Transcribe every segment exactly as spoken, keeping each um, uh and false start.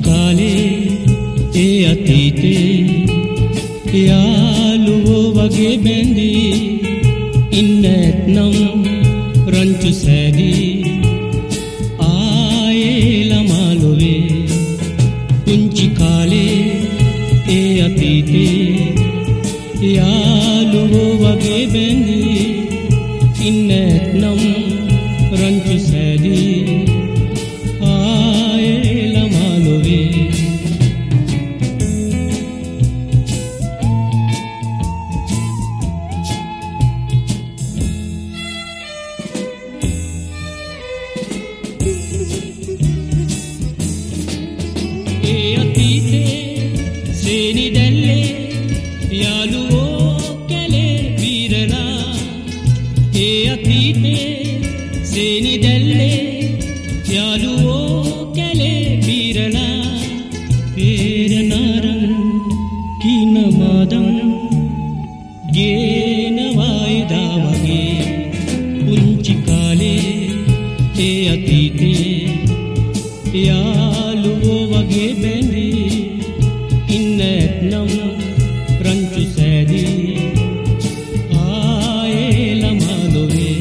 කාලේ ඒ අතීතේ යාළුවෝ වගේ බැඳී ඉන්න ඇත්නම් රංචු සෑදී ආයේ ළමා ලොවේ පුංචි කාලේ ඒ අතීතේ යාළුවෝ වගේ බැඳී ඉන්න ඇත්නම් රංචු සෑදී ආයේ ළමා ලොවේ ඒ අතීතේ සේනි දැල්ලේ යාළුවෝ කැලේ බීරලා ඒ අතීතේ සේනි දැල්ලේ යාළුවෝ කැලේ බීරලා පේරනාරන් කින මාදම් ගේනවා එදා වගේ පුංචි කාලේ ඒ අතීතේ යාළුවෝ වගේ බැඳී ඉන්න ඇත්නම් රංචු සෑදී ආයේ ළමා ලොවේ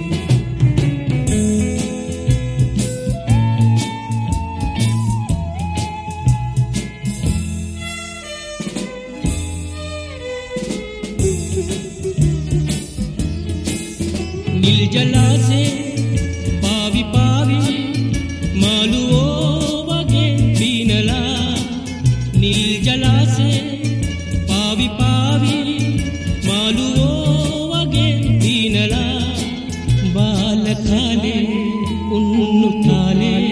නිල් ජලාසේ පාවි පාවි මාළුවෝ වගේ බීනලා නිල් ජලාසේ පාවි පාවි මාළුවෝ වගේ බීනලා බාල කාලේ උන්නු කාලේ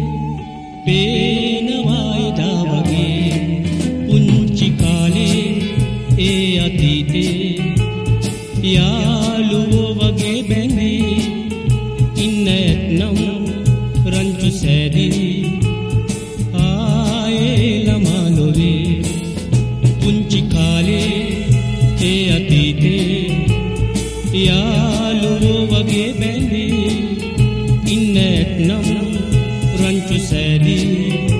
පේනවා එදා වගේ පුංචි කාලේ ඒ අතීතේ යාළුවෝ වගේ බැඳී ඉන්න ඇත්නම් රංචු සෑදී ආයේ ළමා ලොවේ පුංචි කාලේ ඒ අතීතේ යාළුවෝ වගේ බැඳී ඉන්න ඇත්නම් රංචු සෑදී